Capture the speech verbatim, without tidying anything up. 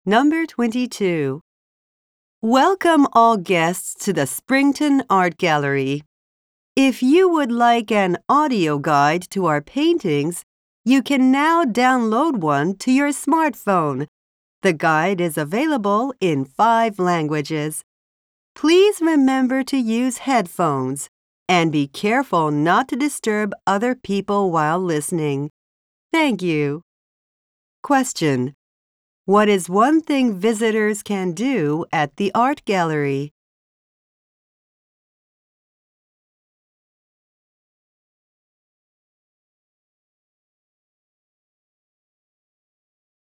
Number twenty-two. Welcome all guests to the Springton Art Gallery. If you would like an audio guide to our paintings, you can now download one to your smartphone. The guide is available in five languages. Please remember to use headphones and be careful not to disturb other people while listening. Thank you. Question: what is one thing visitors can do at the art gallery?